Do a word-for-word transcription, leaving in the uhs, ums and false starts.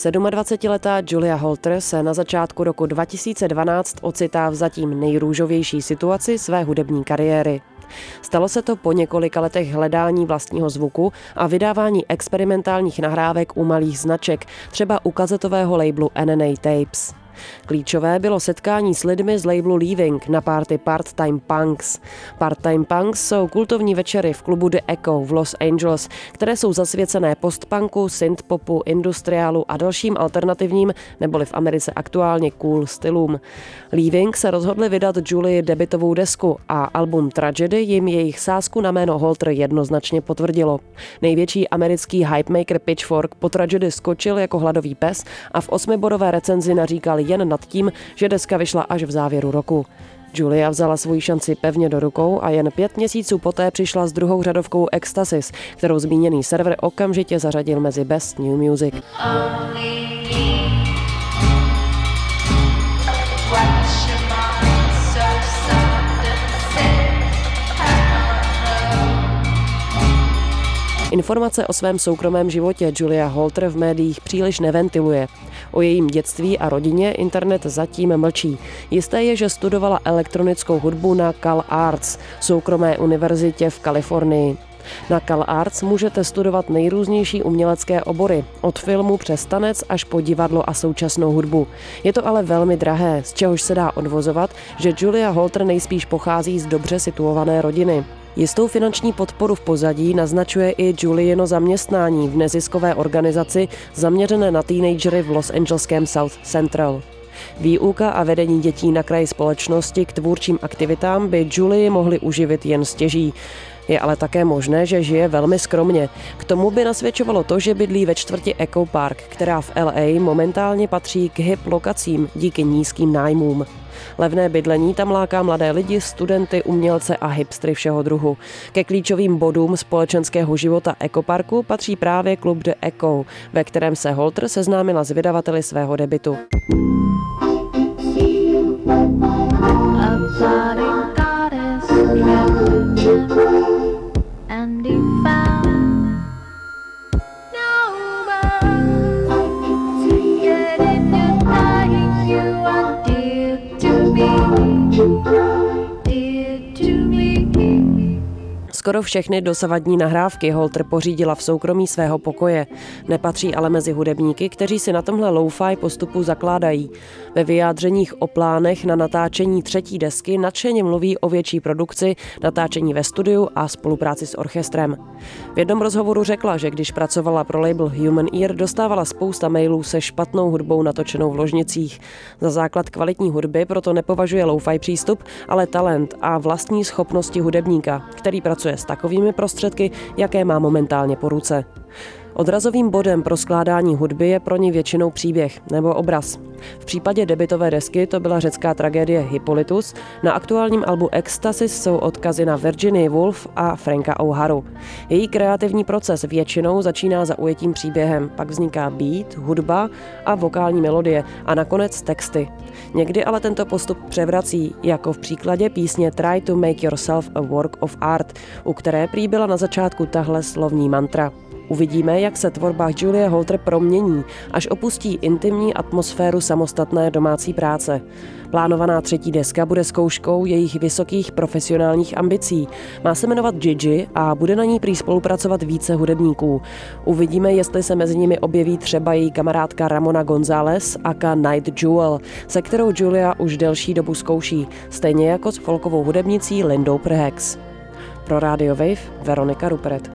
sedmadvacetiletá Julia Holter se na začátku roku dva tisíce dvanáct ocitá v zatím nejrůžovější situaci své hudební kariéry. Stalo se to po několika letech hledání vlastního zvuku a vydávání experimentálních nahrávek u malých značek, třeba u kazetového labelu N N A Tapes. Klíčové bylo setkání s lidmi z labelu Leaving na party Part-Time Punks. Part-Time Punks jsou kultovní večery v klubu The Echo v Los Angeles, které jsou zasvěcené postpunku, synthpopu, industriálu a dalším alternativním, neboli v Americe aktuálně cool stylům. Leaving se rozhodli vydat Julii debutovou desku a album Tragedy jim jejich sázku na jméno Holter jednoznačně potvrdilo. Největší americký hypemaker Pitchfork po Tragedy skočil jako hladový pes a v osmibodové recenzi naříkal jen nad tím, že deska vyšla až v závěru roku. Julia vzala svoji šanci pevně do rukou a jen pět měsíců poté přišla s druhou řadovkou Ecstasis, kterou zmíněný server okamžitě zařadil mezi Best New Music. Informace o svém soukromém životě Julia Holter v médiích příliš neventiluje. O jejím dětství a rodině internet zatím mlčí. Jisté je, že studovala elektronickou hudbu na Cal Arts, soukromé univerzitě v Kalifornii. Na Cal Arts můžete studovat nejrůznější umělecké obory, od filmu přes tanec až po divadlo a současnou hudbu. Je to ale velmi drahé, z čehož se dá odvozovat, že Julia Holter nejspíš pochází z dobře situované rodiny. Jistou finanční podporu v pozadí naznačuje i Juliino zaměstnání v neziskové organizaci zaměřené na teenagery v Los Angeleském South Central. Výuka a vedení dětí na kraji společnosti k tvůrčím aktivitám by Julii mohly uživit jen stěží. Je ale také možné, že žije velmi skromně. K tomu by nasvědčovalo to, že bydlí ve čtvrti Echo Park, která v L A momentálně patří k hip lokacím díky nízkým nájmům. Levné bydlení tam láká mladé lidi, studenty, umělce a hipstry všeho druhu. Ke klíčovým bodům společenského života Echo Parku patří právě klub The Echo, ve kterém se Holter seznámila s vydavateli svého debutu. Skoro všechny dosavadní nahrávky Holter pořídila v soukromí svého pokoje. Nepatří ale mezi hudebníky, kteří si na tomhle lo-fi postupu zakládají. Ve vyjádřeních o plánech na natáčení třetí desky nadšeně mluví o větší produkci, natáčení ve studiu a spolupráci s orchestrem. V jednom rozhovoru řekla, že když pracovala pro label Human Ear, dostávala spousta mailů se špatnou hudbou natočenou v ložnicích. Za základ kvalitní hudby proto nepovažuje lo-fi přístup, ale talent a vlastní schopnosti hudebníka, který pracuje s takovými prostředky, jaké má momentálně po ruce. Odrazovým bodem pro skládání hudby je pro ní většinou příběh nebo obraz. V případě debutové desky to byla řecká tragédie Hippolytus, na aktuálním albu Ecstasis jsou odkazy na Virginia Woolf a Franka O'Haru. Její kreativní proces většinou začíná zaujetím příběhem, pak vzniká beat, hudba a vokální melodie a nakonec texty. Někdy ale tento postup převrací, jako v příkladě písně Try to make yourself a work of art, u které prý byla na začátku tahle slovní mantra. Uvidíme, jak se tvorba Julie Holter promění, až opustí intimní atmosféru samostatné domácí práce. Plánovaná třetí deska bude zkouškou jejich vysokých profesionálních ambicí. Má se jmenovat Gigi a bude na ní prý spolupracovat více hudebníků. Uvidíme, jestli se mezi nimi objeví třeba její kamarádka Ramona González aka Night Jewel, se kterou Julia už delší dobu zkouší, stejně jako s folkovou hudebnicí Lindou Prhex. Pro Radio Wave Veronika Rupert.